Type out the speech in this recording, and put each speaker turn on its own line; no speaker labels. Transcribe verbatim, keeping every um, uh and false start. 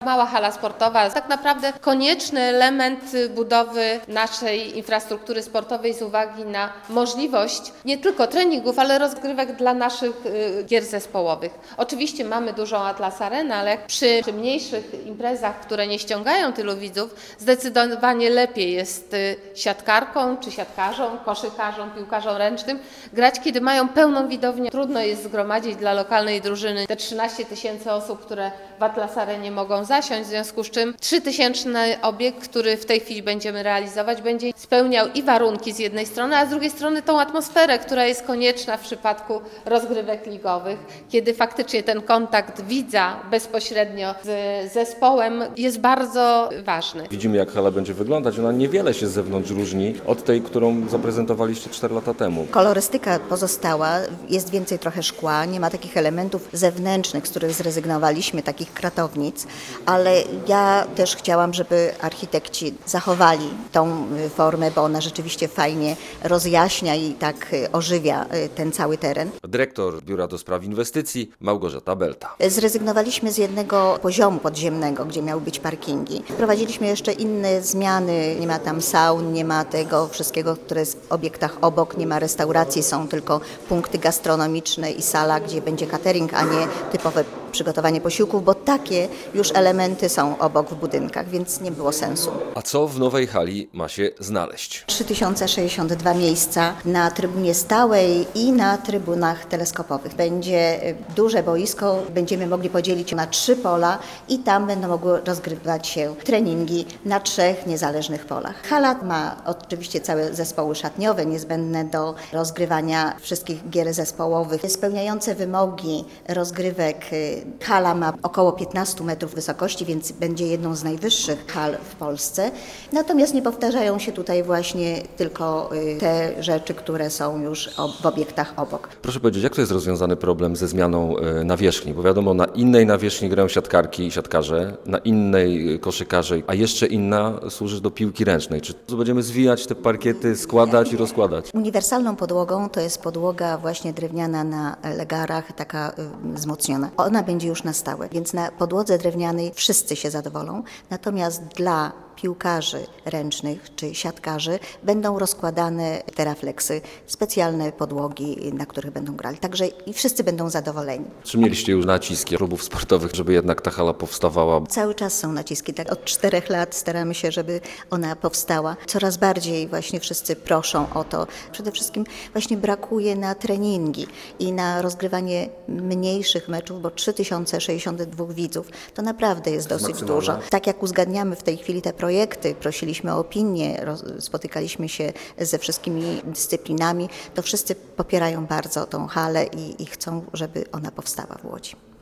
Mała hala sportowa, tak naprawdę konieczny element budowy naszej infrastruktury sportowej z uwagi na możliwość nie tylko treningów, ale rozgrywek dla naszych gier zespołowych. Oczywiście mamy dużą Atlas Arenę, ale przy, przy mniejszych imprezach, które nie ściągają tylu widzów, zdecydowanie lepiej jest siatkarką czy siatkarzom, koszykarzom, piłkarzom ręcznym grać, kiedy mają pełną widownię. Trudno jest zgromadzić dla lokalnej drużyny te trzynaście tysięcy osób, które w Atlas Arenie mogą zasiąść, w związku z czym trzytysięczny obiekt, który w tej chwili będziemy realizować, będzie spełniał i warunki z jednej strony, a z drugiej strony tą atmosferę, która jest konieczna w przypadku rozgrywek ligowych, kiedy faktycznie ten kontakt widza bezpośrednio z zespołem jest bardzo ważny.
Widzimy, jak hala będzie wyglądać. Ona niewiele się z zewnątrz różni od tej, którą zaprezentowaliście cztery lata temu.
Kolorystyka pozostała, jest więcej trochę szkła, nie ma takich elementów zewnętrznych, z których zrezygnowaliśmy, takich kratownic, ale ja też chciałam, żeby architekci zachowali tą formę, bo ona rzeczywiście fajnie rozjaśnia i tak ożywia ten cały teren.
Dyrektor Biura do Spraw Inwestycji Małgorzata Belta.
Zrezygnowaliśmy z jednego poziomu podziemnego, gdzie miały być parkingi. Wprowadziliśmy jeszcze inne zmiany, nie ma tam saun, nie ma tego wszystkiego, które jest w obiektach obok, nie ma restauracji, są tylko punkty gastronomiczne i sala, gdzie będzie catering, a nie typowe przygotowanie posiłków, bo takie już elementy są obok w budynkach, więc nie było sensu.
A co w nowej hali ma się znaleźć?
trzy tysiące sześćdziesiąt dwa miejsca na trybunie stałej i na trybunach teleskopowych. Będzie duże boisko, będziemy mogli podzielić na trzy pola i tam będą mogły rozgrywać się treningi na trzech niezależnych polach. Hala ma oczywiście całe zespoły szatniowe niezbędne do rozgrywania wszystkich gier zespołowych, spełniające wymogi rozgrywek. Hala ma około piętnaście metrów wysokości, więc będzie jedną z najwyższych hal w Polsce. Natomiast nie powtarzają się tutaj właśnie tylko te rzeczy, które są już w obiektach obok.
Proszę powiedzieć, jak to jest rozwiązany problem ze zmianą nawierzchni? Bo wiadomo, na innej nawierzchni grają siatkarki i siatkarze, na innej koszykarze, a jeszcze inna służy do piłki ręcznej. Czy będziemy zwijać te parkiety, składać i rozkładać?
Uniwersalną podłogą to jest podłoga właśnie drewniana na legarach, taka wzmocniona. Ona będzie już na stałe, więc na podłodze drewnianej wszyscy się zadowolą, natomiast dla piłkarzy ręcznych czy siatkarzy będą rozkładane terafleksy, specjalne podłogi, na których będą grali. Także i wszyscy będą zadowoleni.
Czy mieliście już naciski klubów sportowych, żeby jednak ta hala powstawała?
Cały czas są naciski. Tak od czterech lat staramy się, żeby ona powstała. Coraz bardziej właśnie wszyscy proszą o to. Przede wszystkim właśnie brakuje na treningi i na rozgrywanie mniejszych meczów, bo trzy tysiące sześćdziesiąt dwa widzów to naprawdę jest dosyć
maksymalne.
dużo. Tak jak uzgadniamy w tej chwili te projekty, prosiliśmy o opinię, spotykaliśmy się ze wszystkimi dyscyplinami, to wszyscy popierają bardzo tą halę i, i chcą, żeby ona powstała w Łodzi.